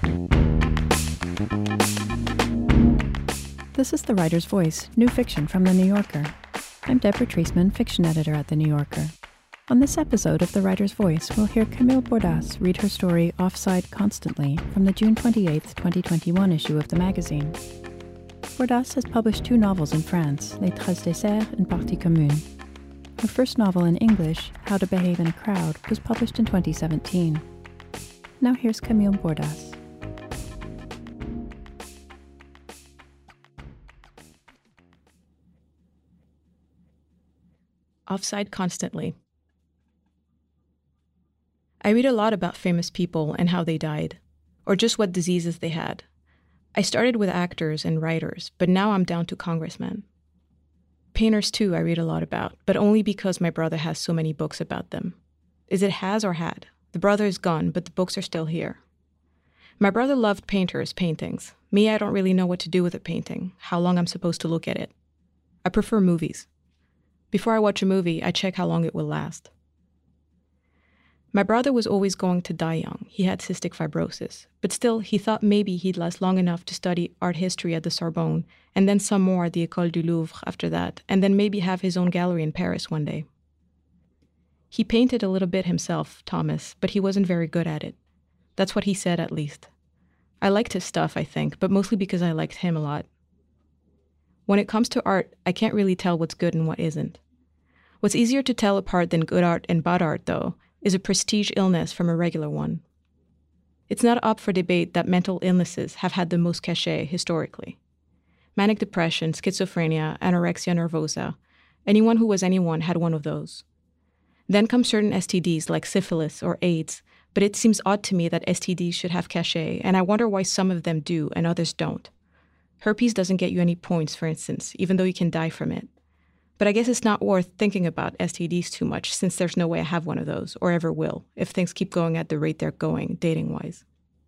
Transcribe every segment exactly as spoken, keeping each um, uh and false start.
This is The Writer's Voice, new fiction from The New Yorker. I'm Deborah Treisman, fiction editor at The New Yorker. On this episode of The Writer's Voice, we'll hear Camille Bordas read her story Offside Constantly from the June twenty-eighth, twenty twenty-one issue of the magazine. Bordas has published two novels in France, Les Traces des Cerfs and Partie Commune. Her first novel in English, How to Behave in a Crowd, was published in twenty seventeen. Now here's Camille Bordas. Offside Constantly. I read a lot about famous people and how they died, or just what diseases they had. I started with actors and writers, but now I'm down to congressmen. Painters too I read a lot about, but only because my brother has so many books about them. Is it has or had? The brother is gone, but the books are still here. My brother loved painters' paintings. Me, I don't really know what to do with a painting, how long I'm supposed to look at it. I prefer movies. Before I watch a movie, I check how long it will last. My brother was always going to die young. He had cystic fibrosis. But still, he thought maybe he'd last long enough to study art history at the Sorbonne, and then some more at the École du Louvre after that, and then maybe have his own gallery in Paris one day. He painted a little bit himself, Thomas, but he wasn't very good at it. That's what he said, at least. I liked his stuff, I think, but mostly because I liked him a lot. When it comes to art, I can't really tell what's good and what isn't. What's easier to tell apart than good art and bad art, though, is a prestige illness from a regular one. It's not up for debate that mental illnesses have had the most cachet historically. Manic depression, schizophrenia, anorexia nervosa, anyone who was anyone had one of those. Then come certain S T Ds like syphilis or AIDS, but it seems odd to me that S T Ds should have cachet, and I wonder why some of them do and others don't. Herpes doesn't get you any points, for instance, even though you can die from it. But I guess it's not worth thinking about S T Ds too much, since there's no way I have one of those, or ever will, if things keep going at the rate they're going, dating-wise.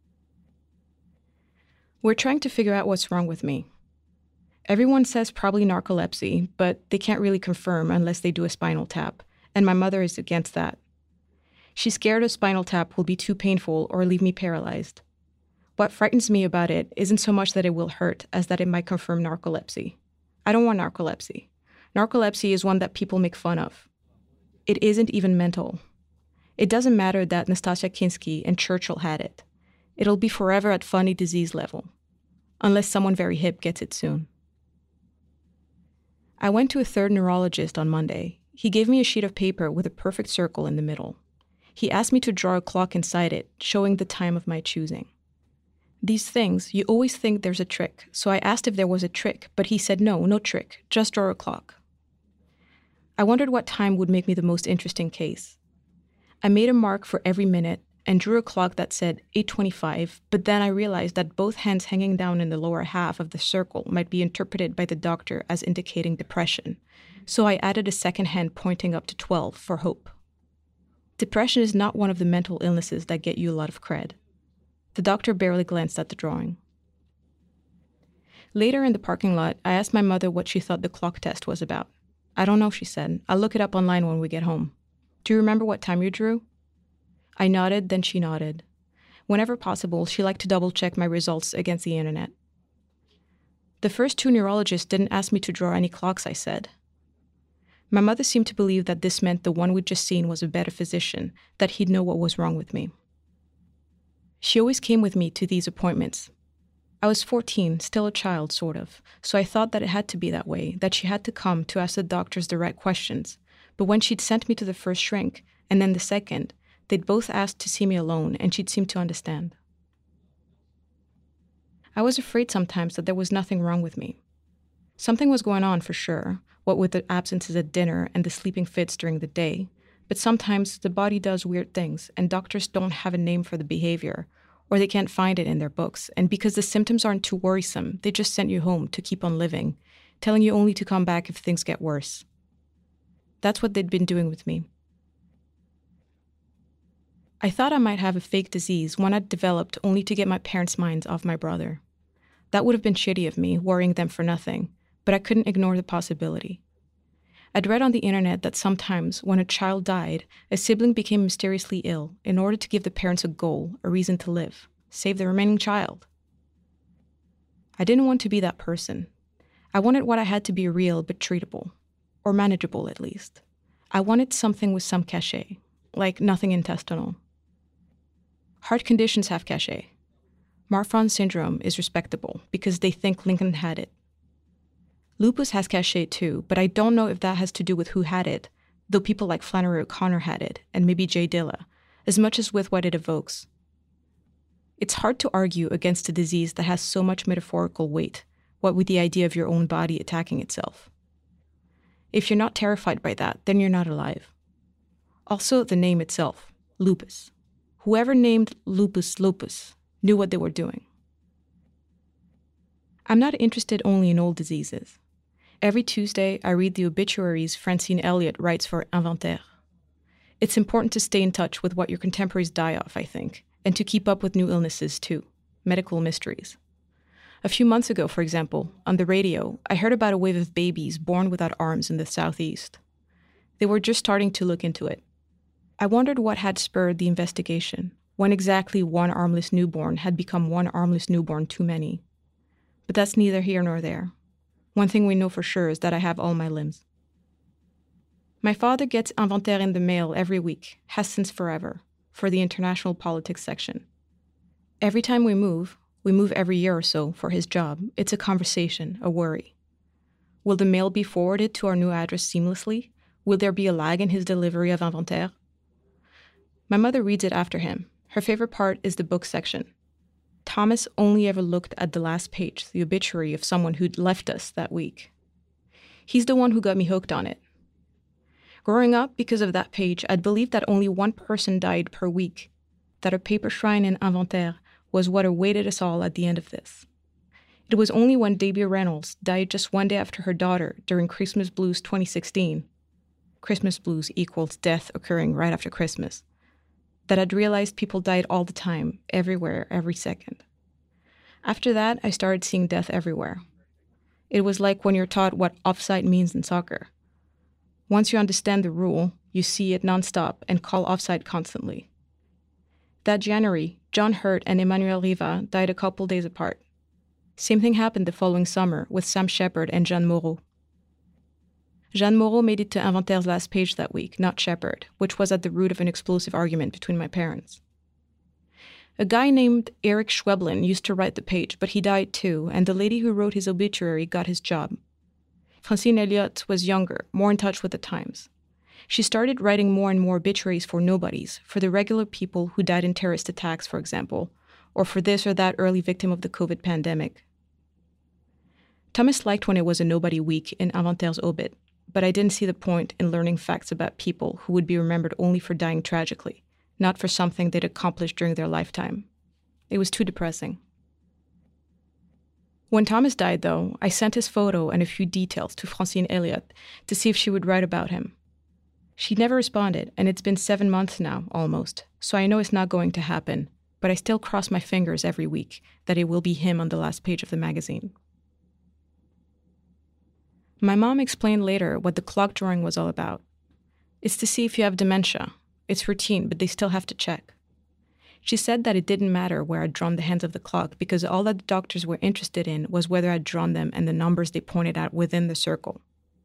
We're trying to figure out what's wrong with me. Everyone says probably narcolepsy, but they can't really confirm unless they do a spinal tap, and my mother is against that. She's scared a spinal tap will be too painful or leave me paralyzed. What frightens me about it isn't so much that it will hurt as that it might confirm narcolepsy. I don't want narcolepsy. Narcolepsy is one that people make fun of. It isn't even mental. It doesn't matter that Nastasia Kinski and Churchill had it. It'll be forever at funny disease level, unless someone very hip gets it soon. I went to a third neurologist on Monday. He gave me a sheet of paper with a perfect circle in the middle. He asked me to draw a clock inside it, showing the time of my choosing. These things, you always think there's a trick, so I asked if there was a trick, but he said no, no trick, just draw a clock. I wondered what time would make me the most interesting case. I made a mark for every minute and drew a clock that said eight twenty-five, but then I realized that both hands hanging down in the lower half of the circle might be interpreted by the doctor as indicating depression, so I added a second hand pointing up to twelve for hope. Depression is not one of the mental illnesses that get you a lot of cred. The doctor barely glanced at the drawing. Later in the parking lot, I asked my mother what she thought the clock test was about. I don't know, she said. I'll look it up online when we get home. Do you remember what time you drew? I nodded, then she nodded. Whenever possible, she liked to double-check my results against the internet. The first two neurologists didn't ask me to draw any clocks, I said. My mother seemed to believe that this meant the one we'd just seen was a better physician, that he'd know what was wrong with me. She always came with me to these appointments. I was fourteen, still a child, sort of, so I thought that it had to be that way, that she had to come to ask the doctors the right questions. But when she'd sent me to the first shrink, and then the second, they'd both asked to see me alone, and she'd seem to understand. I was afraid sometimes that there was nothing wrong with me. Something was going on for sure, what with the absences at dinner and the sleeping fits during the day, but sometimes the body does weird things, and doctors don't have a name for the behavior, or they can't find it in their books, and because the symptoms aren't too worrisome, they just send you home to keep on living, telling you only to come back if things get worse. That's what they'd been doing with me. I thought I might have a fake disease, one I'd developed only to get my parents' minds off my brother. That would have been shitty of me, worrying them for nothing, but I couldn't ignore the possibility. I'd read on the internet that sometimes, when a child died, a sibling became mysteriously ill in order to give the parents a goal, a reason to live. Save the remaining child. I didn't want to be that person. I wanted what I had to be real but treatable, or manageable at least. I wanted something with some cachet, like nothing intestinal. Heart conditions have cachet. Marfan syndrome is respectable because they think Lincoln had it. Lupus has cachet too, but I don't know if that has to do with who had it, though people like Flannery O'Connor had it, and maybe Jay Dilla, as much as with what it evokes. It's hard to argue against a disease that has so much metaphorical weight, what with the idea of your own body attacking itself. If you're not terrified by that, then you're not alive. Also, the name itself, lupus. Whoever named lupus lupus knew what they were doing. I'm not interested only in old diseases. Every Tuesday, I read the obituaries Francine Elliott writes for Inventaire. It's important to stay in touch with what your contemporaries die of, I think, and to keep up with new illnesses too, medical mysteries. A few months ago, for example, on the radio, I heard about a wave of babies born without arms in the southeast. They were just starting to look into it. I wondered what had spurred the investigation, when exactly one armless newborn had become one armless newborn too many. But that's neither here nor there. One thing we know for sure is that I have all my limbs. My father gets Inventaire in the mail every week, has since forever, for the international politics section. Every time we move, we move every year or so for his job, it's a conversation, a worry. Will the mail be forwarded to our new address seamlessly? Will there be a lag in his delivery of Inventaire? My mother reads it after him. Her favorite part is the book section. Thomas only ever looked at the last page, the obituary of someone who'd left us that week. He's the one who got me hooked on it. Growing up, because of that page, I'd believed that only one person died per week, that a paper shrine in Inventaire was what awaited us all at the end of this. It was only when Debbie Reynolds died just one day after her daughter during Christmas Blues twenty sixteen, Christmas Blues equals death occurring right after Christmas, that I'd realized people died all the time, everywhere, every second. After that, I started seeing death everywhere. It was like when you're taught what offside means in soccer. Once you understand the rule, you see it nonstop and call offside constantly. That January, John Hurt and Emmanuel Riva died a couple days apart. Same thing happened the following summer with Sam Shepard and Jeanne Moreau. Jeanne Moreau made it to Inventaire's last page that week, not Shepard, which was at the root of an explosive argument between my parents. A guy named Eric Schweblin used to write the page, but he died too, and the lady who wrote his obituary got his job. Francine Elliott was younger, more in touch with the times. She started writing more and more obituaries for nobodies, for the regular people who died in terrorist attacks, for example, or for this or that early victim of the COVID pandemic. Thomas liked when it was a nobody week in Inventaire's obit, but I didn't see the point in learning facts about people who would be remembered only for dying tragically, not for something they'd accomplished during their lifetime. It was too depressing. When Thomas died, though, I sent his photo and a few details to Francine Elliott to see if she would write about him. She never responded, and it's been seven months now, almost, so I know it's not going to happen, but I still cross my fingers every week that it will be him on the last page of the magazine. My mom explained later what the clock drawing was all about. It's to see if you have dementia. It's routine, but they still have to check. She said that it didn't matter where I'd drawn the hands of the clock because all that the doctors were interested in was whether I'd drawn them and the numbers they pointed at within the circle.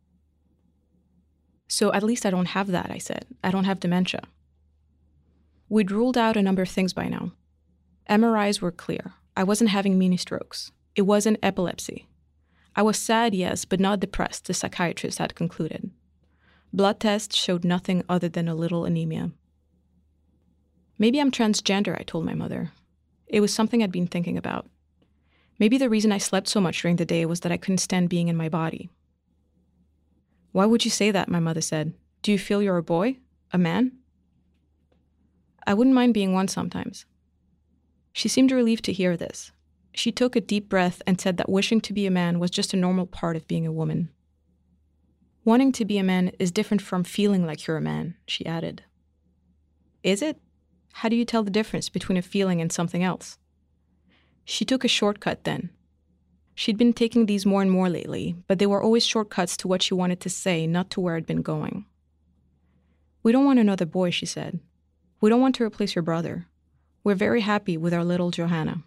So at least I don't have that, I said. I don't have dementia. We'd ruled out a number of things by now. M R Is were clear. I wasn't having mini strokes. It wasn't epilepsy. I was sad, yes, but not depressed, the psychiatrist had concluded. Blood tests showed nothing other than a little anemia. Maybe I'm transgender, I told my mother. It was something I'd been thinking about. Maybe the reason I slept so much during the day was that I couldn't stand being in my body. Why would you say that, my mother said. Do you feel you're a boy? A man? I wouldn't mind being one sometimes. She seemed relieved to hear this. She took a deep breath and said that wishing to be a man was just a normal part of being a woman. Wanting to be a man is different from feeling like you're a man, she added. Is it? How do you tell the difference between a feeling and something else? She took a shortcut then. She'd been taking these more and more lately, but they were always shortcuts to what she wanted to say, not to where I'd been going. We don't want another boy, she said. We don't want to replace your brother. We're very happy with our little Johanna.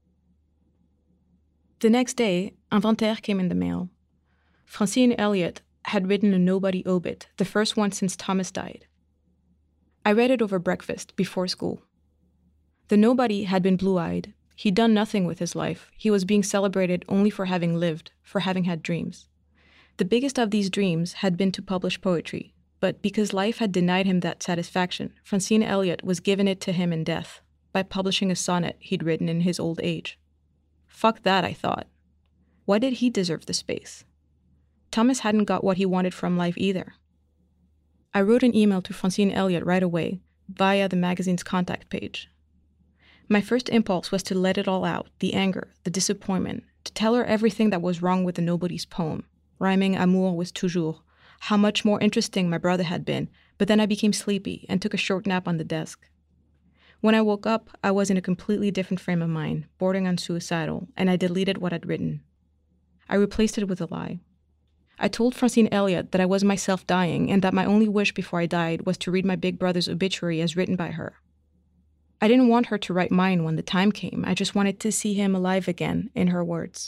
The next day, Inventaire came in the mail. Francine Elliott had written a nobody obit, the first one since Thomas died. I read it over breakfast, before school. The nobody had been blue-eyed. He'd done nothing with his life. He was being celebrated only for having lived, for having had dreams. The biggest of these dreams had been to publish poetry, but because life had denied him that satisfaction, Francine Elliott was given it to him in death, by publishing a sonnet he'd written in his old age. Fuck that, I thought. Why did he deserve the space? Thomas hadn't got what he wanted from life either. I wrote an email to Francine Elliott right away, via the magazine's contact page. My first impulse was to let it all out, the anger, the disappointment, to tell her everything that was wrong with the nobody's poem, rhyming amour with toujours, how much more interesting my brother had been, but then I became sleepy and took a short nap on the desk. When I woke up, I was in a completely different frame of mind, bordering on suicidal, and I deleted what I'd written. I replaced it with a lie. I told Francine Elliott that I was myself dying and that my only wish before I died was to read my big brother's obituary as written by her. I didn't want her to write mine when the time came. I just wanted to see him alive again, in her words.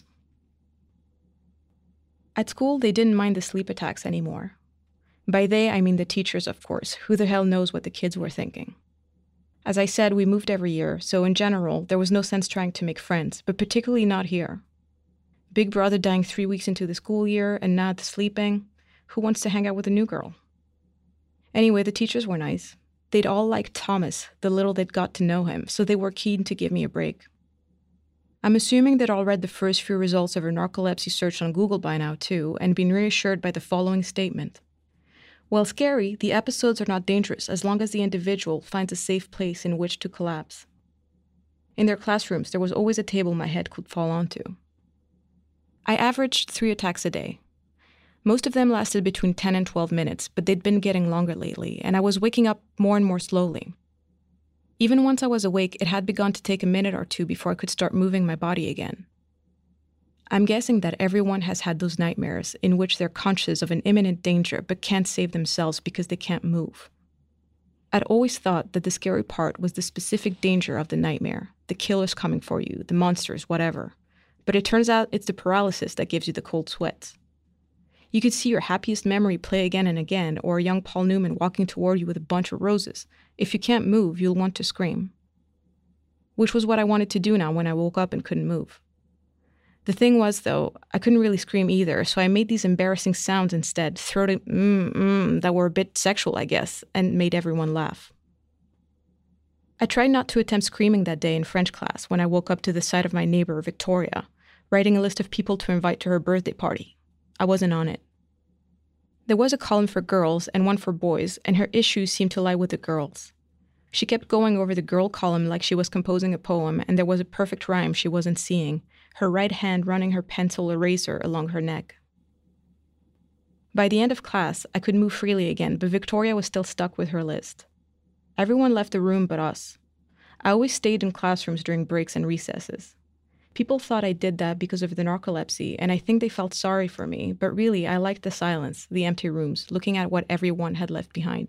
At school, they didn't mind the sleep attacks anymore. By they, I mean the teachers, of course. Who the hell knows what the kids were thinking? As I said, we moved every year, so in general, there was no sense trying to make friends, but particularly not here. Big brother dying three weeks into the school year, and Nad sleeping. Who wants to hang out with a new girl? Anyway, the teachers were nice. They'd all liked Thomas, the little they'd got to know him, so they were keen to give me a break. I'm assuming they'd all read the first few results of her narcolepsy search on Google by now, too, and been reassured by the following statement. While scary, the episodes are not dangerous as long as the individual finds a safe place in which to collapse. In their classrooms, there was always a table my head could fall onto. I averaged three attacks a day. Most of them lasted between ten and twelve minutes, but they'd been getting longer lately, and I was waking up more and more slowly. Even once I was awake, it had begun to take a minute or two before I could start moving my body again. I'm guessing that everyone has had those nightmares in which they're conscious of an imminent danger but can't save themselves because they can't move. I'd always thought that the scary part was the specific danger of the nightmare, the killers coming for you, the monsters, whatever. But it turns out it's the paralysis that gives you the cold sweats. You could see your happiest memory play again and again, or a young Paul Newman walking toward you with a bunch of roses. If you can't move, you'll want to scream. Which was what I wanted to do now when I woke up and couldn't move. The thing was, though, I couldn't really scream either, so I made these embarrassing sounds instead, throaty mm-mm that were a bit sexual, I guess, and made everyone laugh. I tried not to attempt screaming that day in French class when I woke up to the sight of my neighbor, Victoria, writing a list of people to invite to her birthday party. I wasn't on it. There was a column for girls and one for boys, and her issues seemed to lie with the girls. She kept going over the girl column like she was composing a poem, and there was a perfect rhyme she wasn't seeing, her right hand running her pencil eraser along her neck. By the end of class, I could move freely again, but Victoria was still stuck with her list. Everyone left the room but us. I always stayed in classrooms during breaks and recesses. People thought I did that because of the narcolepsy, and I think they felt sorry for me, but really I liked the silence, the empty rooms, looking at what everyone had left behind.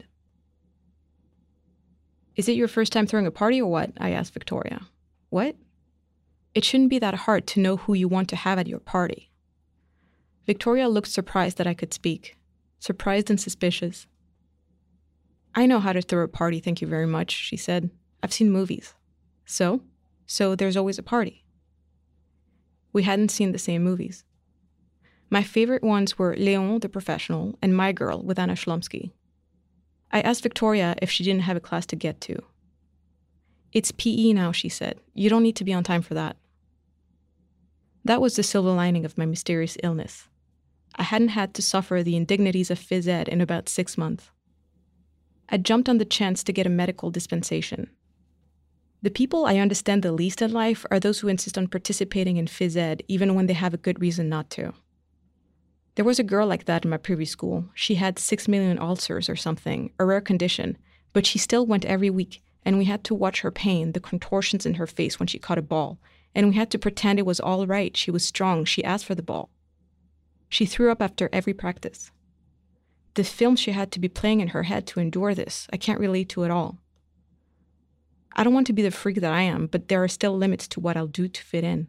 Is it your first time throwing a party or what? I asked Victoria. What? It shouldn't be that hard to know who you want to have at your party. Victoria looked surprised that I could speak, surprised and suspicious. I know how to throw a party, thank you very much, she said. I've seen movies. So? So there's always a party. We hadn't seen the same movies. My favorite ones were Léon the Professional and My Girl with Anna Shlumsky. I asked Victoria if she didn't have a class to get to. It's P E now, she said. You don't need to be on time for that. That was the silver lining of my mysterious illness. I hadn't had to suffer the indignities of phys ed in about six months. I jumped on the chance to get a medical dispensation. The people I understand the least in life are those who insist on participating in phys ed even when they have a good reason not to. There was a girl like that in my previous school. She had six million ulcers or something, a rare condition, but she still went every week, and we had to watch her pain, the contortions in her face when she caught a ball, and we had to pretend it was all right. She was strong. She asked for the ball. She threw up after every practice. The film she had to be playing in her head to endure this, I can't relate to at all. I don't want to be the freak that I am, but there are still limits to what I'll do to fit in.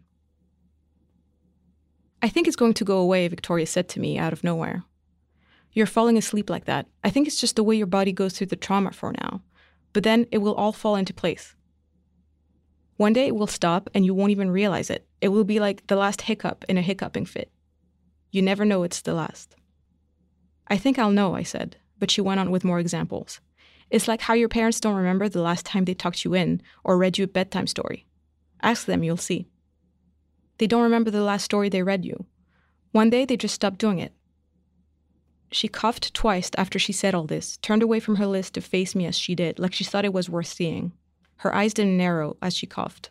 I think it's going to go away, Victoria said to me out of nowhere. You're falling asleep like that. I think it's just the way your body goes through the trauma for now. But then it will all fall into place. One day it will stop and you won't even realize it. It will be like the last hiccup in a hiccuping fit. You never know it's the last. I think I'll know, I said, but she went on with more examples. It's like how your parents don't remember the last time they tucked you in or read you a bedtime story. Ask them, you'll see. They don't remember the last story they read you. One day they just stopped doing it. She coughed twice after she said all this, turned away from her list to face me as she did, like she thought it was worth seeing. Her eyes didn't narrow as she coughed.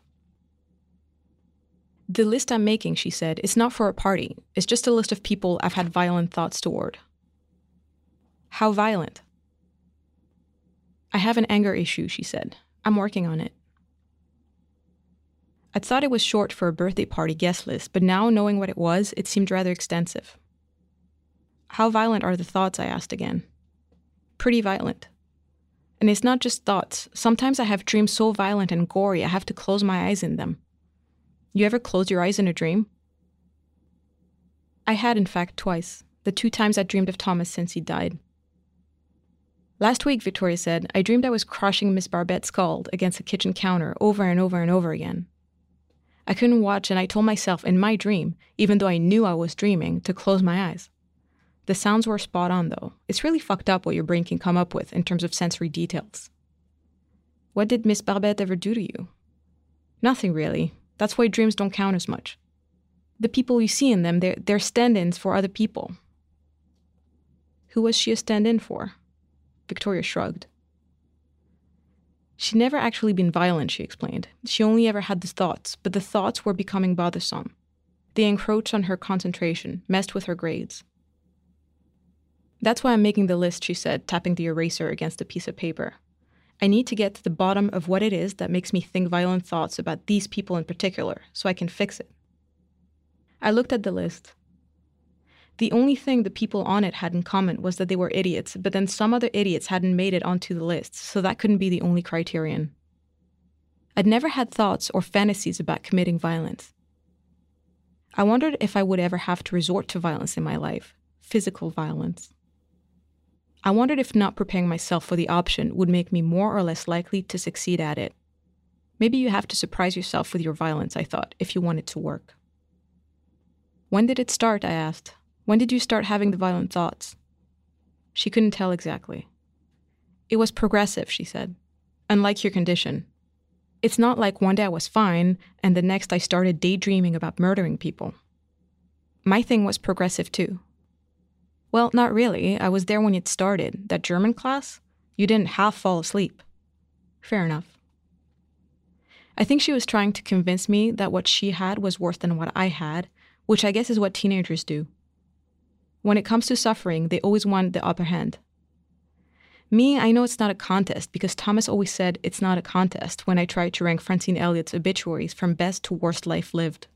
The list I'm making, she said, is not for a party. It's just a list of people I've had violent thoughts toward. How violent? I have an anger issue, she said. I'm working on it. I thought it was short for a birthday party guest list, but now knowing what it was, it seemed rather extensive. How violent are the thoughts, I asked again. Pretty violent. And it's not just thoughts. Sometimes I have dreams so violent and gory I have to close my eyes in them. You ever close your eyes in a dream? I had, in fact, twice. The two times I dreamed of Thomas since he died. Last week, Victoria said, I dreamed I was crushing Miss Barbette's skull against the kitchen counter over and over and over again. I couldn't watch and I told myself in my dream, even though I knew I was dreaming, to close my eyes. The sounds were spot on, though. It's really fucked up what your brain can come up with in terms of sensory details. What did Miss Barbette ever do to you? Nothing, really. That's why dreams don't count as much. The people you see in them, they're, they're stand-ins for other people. Who was she a stand-in for? Victoria shrugged. She'd never actually been violent, she explained. She only ever had the thoughts, but the thoughts were becoming bothersome. They encroached on her concentration, messed with her grades. That's why I'm making the list, she said, tapping the eraser against a piece of paper. I need to get to the bottom of what it is that makes me think violent thoughts about these people in particular, so I can fix it. I looked at the list. The only thing the people on it had in common was that they were idiots, but then some other idiots hadn't made it onto the list, so that couldn't be the only criterion. I'd never had thoughts or fantasies about committing violence. I wondered if I would ever have to resort to violence in my life, physical violence. I wondered if not preparing myself for the option would make me more or less likely to succeed at it. Maybe you have to surprise yourself with your violence, I thought, if you want it to work. When did it start, I asked. When did you start having the violent thoughts? She couldn't tell exactly. It was progressive, she said. Unlike your condition. It's not like one day I was fine and the next I started daydreaming about murdering people. My thing was progressive too. Well, not really. I was there when it started. That German class? You didn't half fall asleep. Fair enough. I think she was trying to convince me that what she had was worse than what I had, which I guess is what teenagers do. When it comes to suffering, they always want the upper hand. Me, I know it's not a contest because Thomas always said it's not a contest when I tried to rank Francine Elliott's obituaries from best to worst life lived.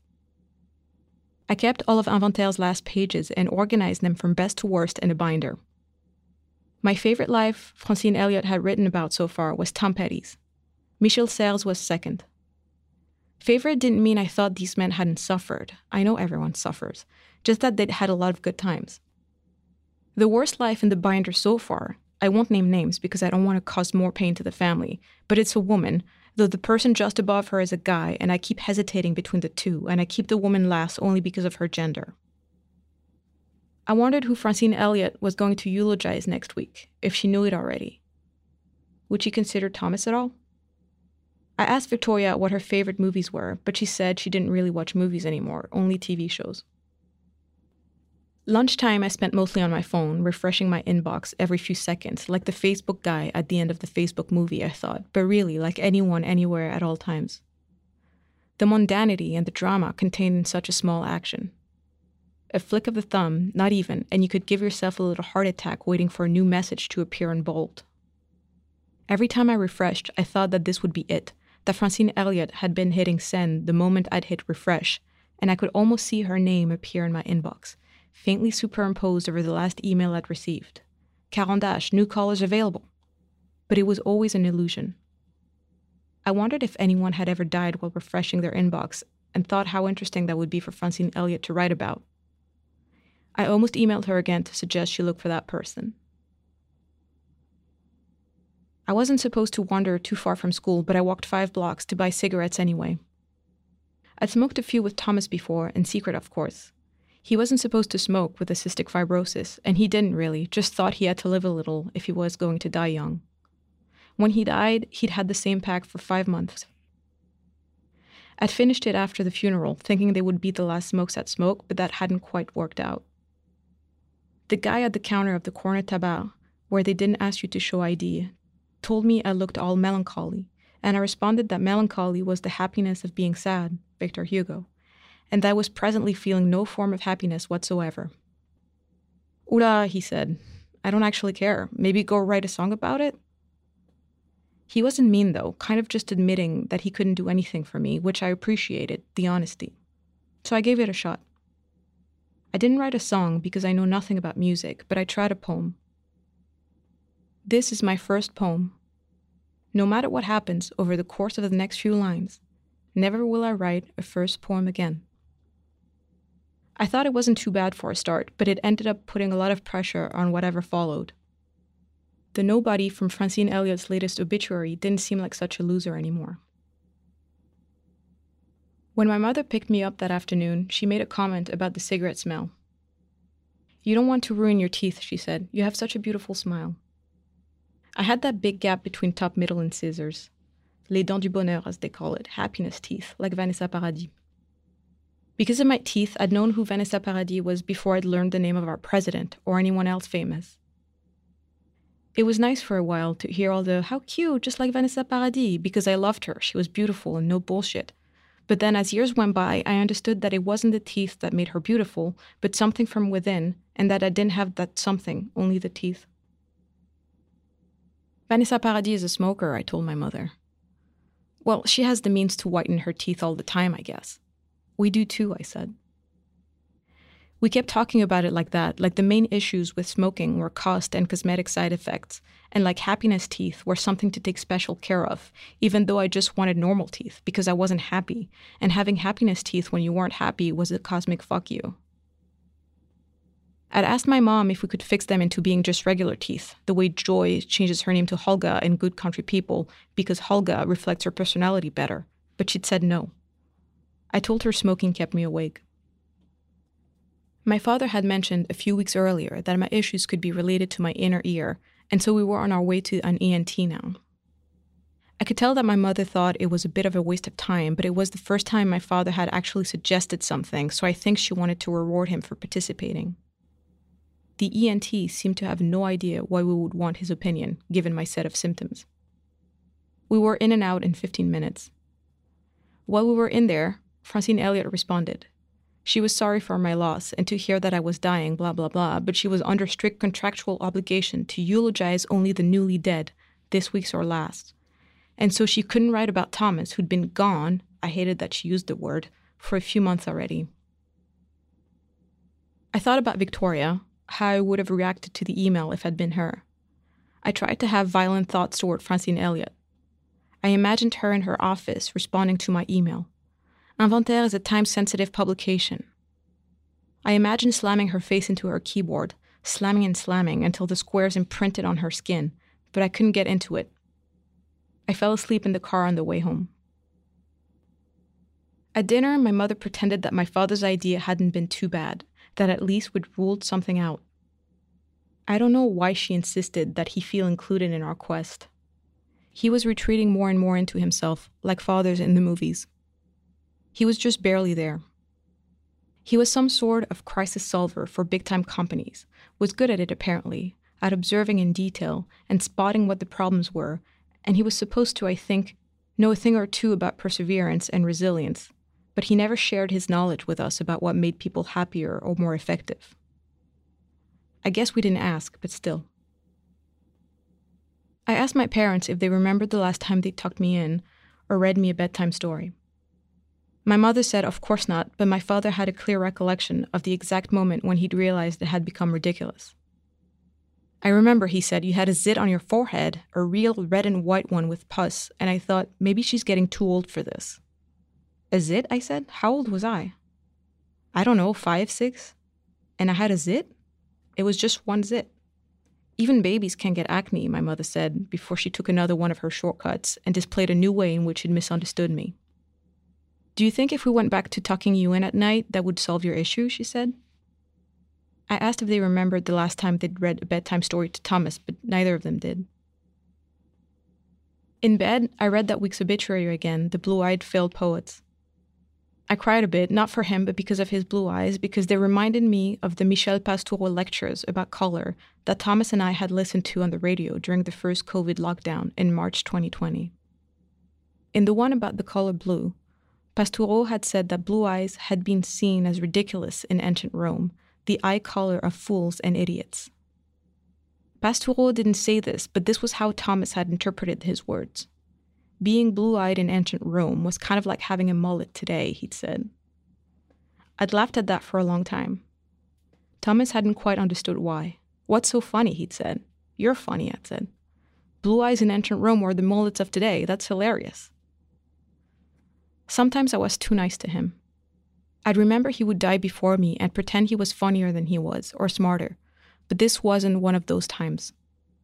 I kept all of Inventaire's last pages and organized them from best to worst in a binder. My favorite life Francine Elliott had written about so far was Tom Petty's. Michel Serres was second. Favorite didn't mean I thought these men hadn't suffered. I know everyone suffers, just that they'd had a lot of good times. The worst life in the binder so far, I won't name names because I don't want to cause more pain to the family, but it's a woman, though the person just above her is a guy, and I keep hesitating between the two, and I keep the woman last only because of her gender. I wondered who Francine Elliott was going to eulogize next week, if she knew it already. Would she consider Thomas at all? I asked Victoria what her favorite movies were, but she said she didn't really watch movies anymore, only T V shows. Lunchtime I spent mostly on my phone, refreshing my inbox every few seconds, like the Facebook guy at the end of the Facebook movie, I thought, but really like anyone, anywhere, at all times. The mundanity and the drama contained in such a small action. A flick of the thumb, not even, and you could give yourself a little heart attack waiting for a new message to appear in bold. Every time I refreshed, I thought that this would be it, that Francine Elliott had been hitting send the moment I'd hit refresh, and I could almost see her name appear in my inbox, faintly superimposed over the last email I'd received. Caran d'Ache, new callers available. But it was always an illusion. I wondered if anyone had ever died while refreshing their inbox and thought how interesting that would be for Francine Elliott to write about. I almost emailed her again to suggest she look for that person. I wasn't supposed to wander too far from school, but I walked five blocks to buy cigarettes anyway. I'd smoked a few with Thomas before, in secret of course. He wasn't supposed to smoke with cystic fibrosis, and he didn't really, just thought he had to live a little if he was going to die young. When he died, he'd had the same pack for five months. I'd finished it after the funeral, thinking they would be the last smokes I'd smoke, but that hadn't quite worked out. The guy at the counter of the corner tabac, where they didn't ask you to show I D, told me I looked all melancholy, and I responded that melancholy was the happiness of being sad, Victor Hugo, and that I was presently feeling no form of happiness whatsoever. Oula, he said, I don't actually care. Maybe go write a song about it? He wasn't mean, though, kind of just admitting that he couldn't do anything for me, which I appreciated, the honesty. So I gave it a shot. I didn't write a song because I know nothing about music, but I tried a poem. This is my first poem. No matter what happens over the course of the next few lines, never will I write a first poem again. I thought it wasn't too bad for a start, but it ended up putting a lot of pressure on whatever followed. The nobody from Francine Elliott's latest obituary didn't seem like such a loser anymore. When my mother picked me up that afternoon, she made a comment about the cigarette smell. You don't want to ruin your teeth, she said. You have such a beautiful smile. I had that big gap between top, middle, and scissors. Les dents du bonheur, as they call it, happiness teeth, like Vanessa Paradis. Because of my teeth, I'd known who Vanessa Paradis was before I'd learned the name of our president or anyone else famous. It was nice for a while to hear all the, how cute, just like Vanessa Paradis, because I loved her, she was beautiful and no bullshit. But then as years went by, I understood that it wasn't the teeth that made her beautiful, but something from within, and that I didn't have that something, only the teeth. Vanessa Paradis is a smoker, I told my mother. Well, she has the means to whiten her teeth all the time, I guess. We do too, I said. We kept talking about it like that, like the main issues with smoking were cost and cosmetic side effects, and like happiness teeth were something to take special care of, even though I just wanted normal teeth because I wasn't happy, and having happiness teeth when you weren't happy was a cosmic fuck you. I'd asked my mom if we could fix them into being just regular teeth, the way Joy changes her name to Holga in Good Country People because Holga reflects her personality better, but she'd said no. I told her smoking kept me awake. My father had mentioned a few weeks earlier that my issues could be related to my inner ear, and so we were on our way to an E N T now. I could tell that my mother thought it was a bit of a waste of time, but it was the first time my father had actually suggested something, so I think she wanted to reward him for participating. The E N T seemed to have no idea why we would want his opinion, given my set of symptoms. We were in and out in fifteen minutes. While we were in there, Francine Elliott responded. She was sorry for my loss and to hear that I was dying, blah, blah, blah, but she was under strict contractual obligation to eulogize only the newly dead, this week's or last. And so she couldn't write about Thomas, who'd been gone, I hated that she used the word, for a few months already. I thought about Victoria, how I would have reacted to the email if I'd been her. I tried to have violent thoughts toward Francine Elliott. I imagined her in her office responding to my email. Inventaire is a time-sensitive publication. I imagined slamming her face into her keyboard, slamming and slamming until the squares imprinted on her skin, but I couldn't get into it. I fell asleep in the car on the way home. At dinner, my mother pretended that my father's idea hadn't been too bad, that at least we'd ruled something out. I don't know why she insisted that he feel included in our quest. He was retreating more and more into himself, like fathers in the movies. He was just barely there. He was some sort of crisis solver for big-time companies, was good at it apparently, at observing in detail and spotting what the problems were, and he was supposed to, I think, know a thing or two about perseverance and resilience, but he never shared his knowledge with us about what made people happier or more effective. I guess we didn't ask, but still. I asked my parents if they remembered the last time they tucked me in or read me a bedtime story. My mother said of course not, but my father had a clear recollection of the exact moment when he'd realized it had become ridiculous. I remember, he said, you had a zit on your forehead, a real red and white one with pus, and I thought, maybe she's getting too old for this. A zit, I said? How old was I? I don't know, five, six? And I had a zit? It was just one zit. Even babies can get acne, my mother said, before she took another one of her shortcuts and displayed a new way in which she'd misunderstood me. Do you think if we went back to tucking you in at night, that would solve your issue, she said. I asked if they remembered the last time they'd read a bedtime story to Thomas, but neither of them did. In bed, I read that week's obituary again, The Blue-Eyed Failed Poets. I cried a bit, not for him, but because of his blue eyes, because they reminded me of the Michel Pastoureau lectures about color that Thomas and I had listened to on the radio during the first COVID lockdown in March twenty twenty. In the one about the color blue, Pastoureau had said that blue eyes had been seen as ridiculous in ancient Rome, the eye color of fools and idiots. Pastoureau didn't say this, but this was how Thomas had interpreted his words. Being blue-eyed in ancient Rome was kind of like having a mullet today, he'd said. I'd laughed at that for a long time. Thomas hadn't quite understood why. What's so funny, he'd said. You're funny, I'd said. Blue eyes in ancient Rome were the mullets of today. That's hilarious. Sometimes I was too nice to him. I'd remember he would die before me and pretend he was funnier than he was, or smarter, but this wasn't one of those times.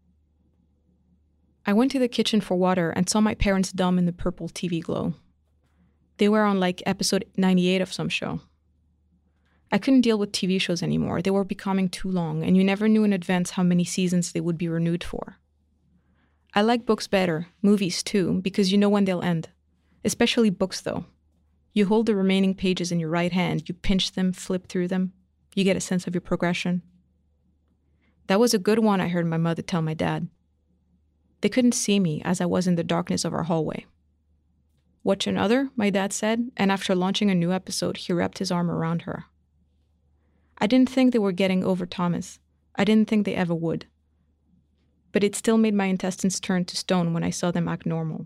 I went to the kitchen for water and saw my parents dumb in the purple T V glow. They were on like episode ninety-eight of some show. I couldn't deal with T V shows anymore. They were becoming too long, and you never knew in advance how many seasons they would be renewed for. I like books better, movies too, because you know when they'll end. Especially books, though. You hold the remaining pages in your right hand, you pinch them, flip through them. You get a sense of your progression. That was a good one, I heard my mother tell my dad. They couldn't see me as I was in the darkness of our hallway. Watch another, my dad said, and after launching a new episode, he wrapped his arm around her. I didn't think they were getting over Thomas. I didn't think they ever would. But it still made my intestines turn to stone when I saw them act normal.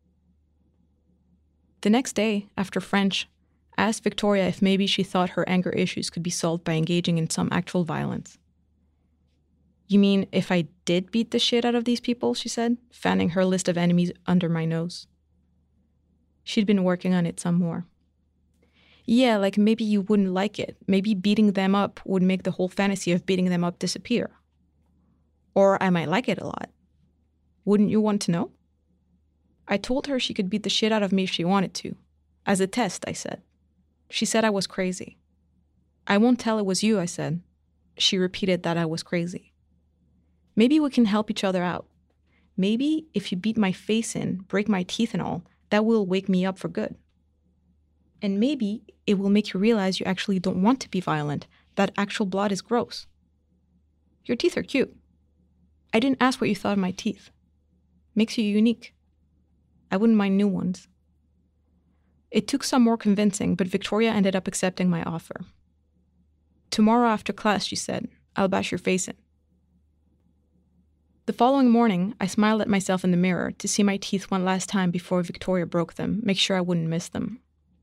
The next day, after French, I asked Victoria if maybe she thought her anger issues could be solved by engaging in some actual violence. You mean if I did beat the shit out of these people, she said, fanning her list of enemies under my nose. She'd been working on it some more. Yeah, like maybe you wouldn't like it. Maybe beating them up would make the whole fantasy of beating them up disappear. Or I might like it a lot. Wouldn't you want to know? I told her she could beat the shit out of me if she wanted to. As a test, I said. She said I was crazy. I won't tell it was you, I said. She repeated that I was crazy. Maybe we can help each other out. Maybe if you beat my face in, break my teeth and all, that will wake me up for good. And maybe it will make you realize you actually don't want to be violent, that actual blood is gross. Your teeth are cute. I didn't ask what you thought of my teeth. Makes you unique. I wouldn't mind new ones. It took some more convincing, but Victoria ended up accepting my offer. Tomorrow after class, she said, I'll bash your face in. The following morning, I smiled at myself in the mirror to see my teeth one last time before Victoria broke them, make sure I wouldn't miss them.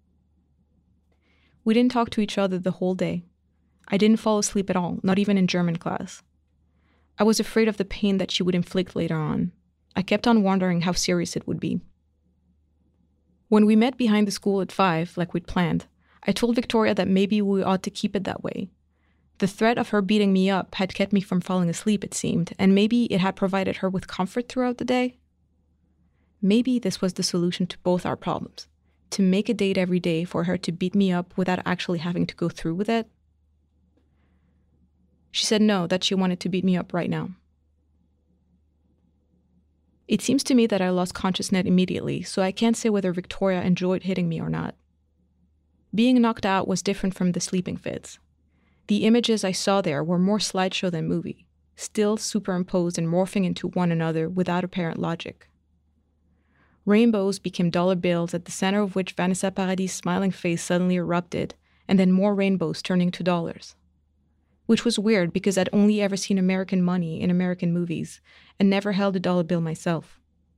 We didn't talk to each other the whole day. I didn't fall asleep at all, not even in German class. I was afraid of the pain that she would inflict later on. I kept on wondering how serious it would be. When we met behind the school at five, like we'd planned, I told Victoria that maybe we ought to keep it that way. The threat of her beating me up had kept me from falling asleep, it seemed, and maybe it had provided her with comfort throughout the day. Maybe this was the solution to both our problems, to make a date every day for her to beat me up without actually having to go through with it. She said no, that she wanted to beat me up right now. It seems to me that I lost consciousness immediately, so I can't say whether Victoria enjoyed hitting me or not. Being knocked out was different from the sleeping fits. The images I saw there were more slideshow than movie, still superimposed and morphing into one another without apparent logic. Rainbows became dollar bills at the center of which Vanessa Paradis' smiling face suddenly erupted, and then more rainbows turning to dollars. Which was weird because I'd only ever seen American money in American movies and never held a dollar bill myself.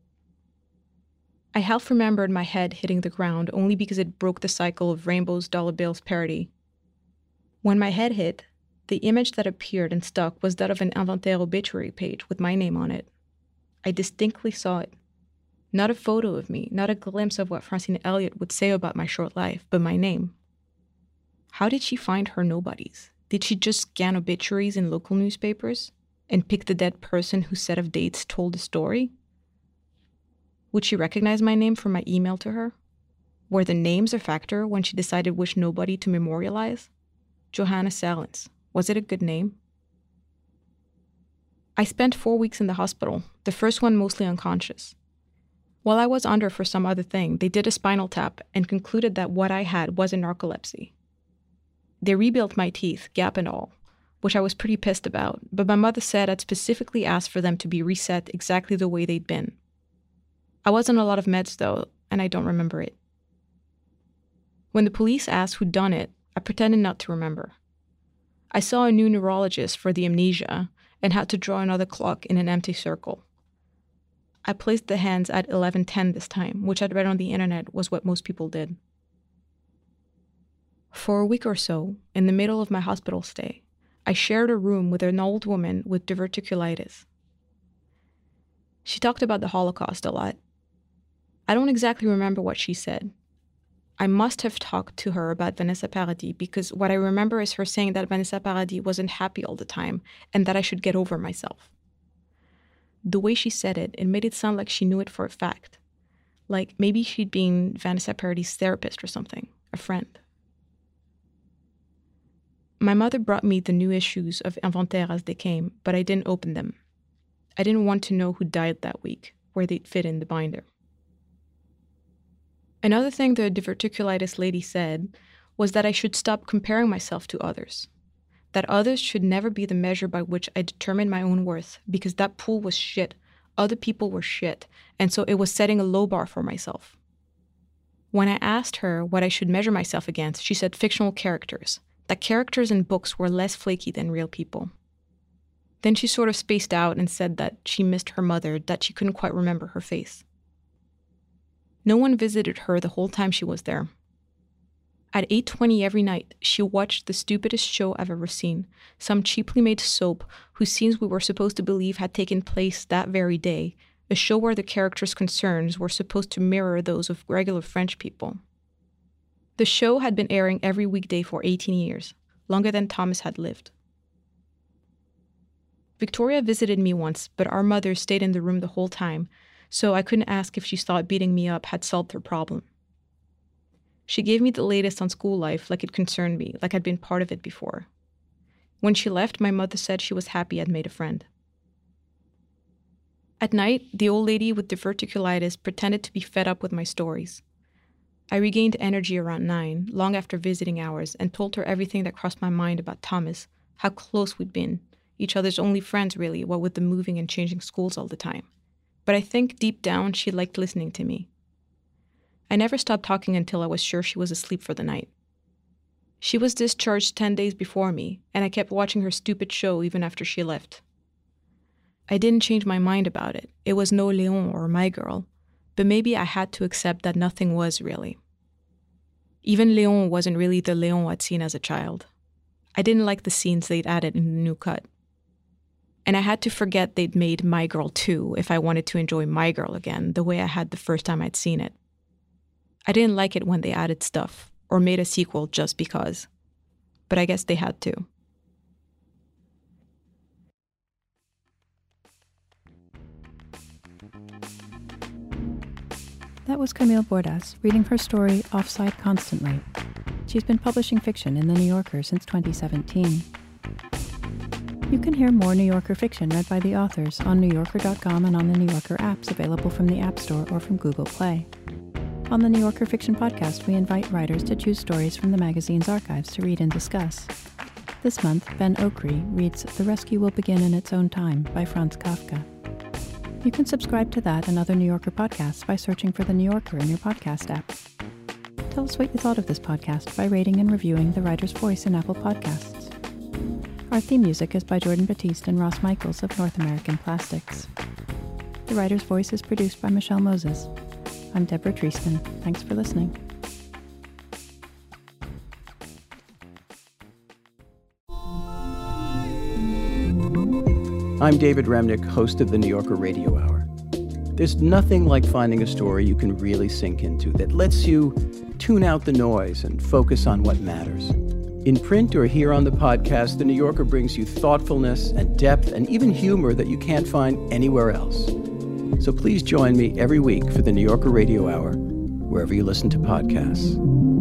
I half remembered my head hitting the ground only because it broke the cycle of rainbows, dollar bills parody. When my head hit, The image that appeared and stuck was that of an Inventaire obituary page with my name on it. I distinctly saw it. Not a photo of me, not a glimpse of what Francine Elliott would say about my short life, but my name. How did she find her nobodies? Did she just scan obituaries in local newspapers and pick the dead person whose set of dates told the story? Would she recognize my name from my email to her? Were the names a factor when she decided which nobody to memorialize? Johanna Salins. Was it a good name? I spent four weeks in the hospital, the first one mostly unconscious. While I was under for some other thing, they did a spinal tap and concluded that what I had wasn't narcolepsy. They rebuilt my teeth, gap and all, which I was pretty pissed about, but my mother said I'd specifically asked for them to be reset exactly the way they'd been. I was on a lot of meds though, and I don't remember it. When the police asked who'd done it, I pretended not to remember. I saw a new neurologist for the amnesia and had to draw another clock in an empty circle. I placed the hands at eleven ten this time, which I'd read on the internet was what most people did. For a week or so, in the middle of my hospital stay, I shared a room with an old woman with diverticulitis. She talked about the Holocaust a lot. I don't exactly remember what she said. I must have talked to her about Vanessa Paradis because what I remember is her saying that Vanessa Paradis wasn't happy all the time and that I should get over myself. The way she said it, it made it sound like she knew it for a fact. Like maybe she'd been Vanessa Paradis' therapist or something, a friend. My mother brought me the new issues of Inventaire as they came, but I didn't open them. I didn't want to know who died that week, where they'd fit in the binder. Another thing the diverticulitis lady said was that I should stop comparing myself to others. That others should never be the measure by which I determine my own worth, because that pool was shit, other people were shit, and so it was setting a low bar for myself. When I asked her what I should measure myself against, she said fictional characters, that characters in books were less flaky than real people. Then she sort of spaced out and said that she missed her mother, that she couldn't quite remember her face. No one visited her the whole time she was there. At eight twenty every night, she watched the stupidest show I've ever seen, some cheaply made soap whose scenes we were supposed to believe had taken place that very day, a show where the characters' concerns were supposed to mirror those of regular French people. The show had been airing every weekday for eighteen years, longer than Thomas had lived. Victoria visited me once, but our mother stayed in the room the whole time, so I couldn't ask if she thought beating me up had solved her problem. She gave me the latest on school life like it concerned me, like I'd been part of it before. When she left, my mother said she was happy I'd made a friend. At night, the old lady with diverticulitis pretended to be fed up with my stories. I regained energy around nine, long after visiting hours, and told her everything that crossed my mind about Thomas, how close we'd been, each other's only friends really, what with the moving and changing schools all the time. But I think deep down she liked listening to me. I never stopped talking until I was sure she was asleep for the night. She was discharged ten days before me, and I kept watching her stupid show even after she left. I didn't change my mind about it. It was no Léon or My Girl, but maybe I had to accept that nothing was really. Even Léon wasn't really the Léon I'd seen as a child. I didn't like the scenes they'd added in the new cut. And I had to forget they'd made My Girl two if I wanted to enjoy My Girl again, the way I had the first time I'd seen it. I didn't like it when they added stuff, or made a sequel just because. But I guess they had to. That was Camille Bordas reading her story Offside Constantly. She's been publishing fiction in The New Yorker since twenty seventeen. You can hear more New Yorker fiction read by the authors on New Yorker dot com and on the New Yorker apps available from the App Store or from Google Play. On the New Yorker Fiction Podcast, we invite writers to choose stories from the magazine's archives to read and discuss. This month, Ben Okri reads The Rescue Will Begin in Its Own Time by Franz Kafka. You can subscribe to that and other New Yorker podcasts by searching for The New Yorker in your podcast app. Tell us what you thought of this podcast by rating and reviewing The Writer's Voice in Apple Podcasts. Our theme music is by Jordan Batiste and Ross Michaels of North American Plastics. The Writer's Voice is produced by Michelle Moses. I'm Deborah Treisman. Thanks for listening. I'm David Remnick, host of the New Yorker Radio Hour. There's nothing like finding a story you can really sink into that lets you tune out the noise and focus on what matters. In print or here on the podcast, The New Yorker brings you thoughtfulness and depth and even humor that you can't find anywhere else. So please join me every week for the New Yorker Radio Hour, wherever you listen to podcasts.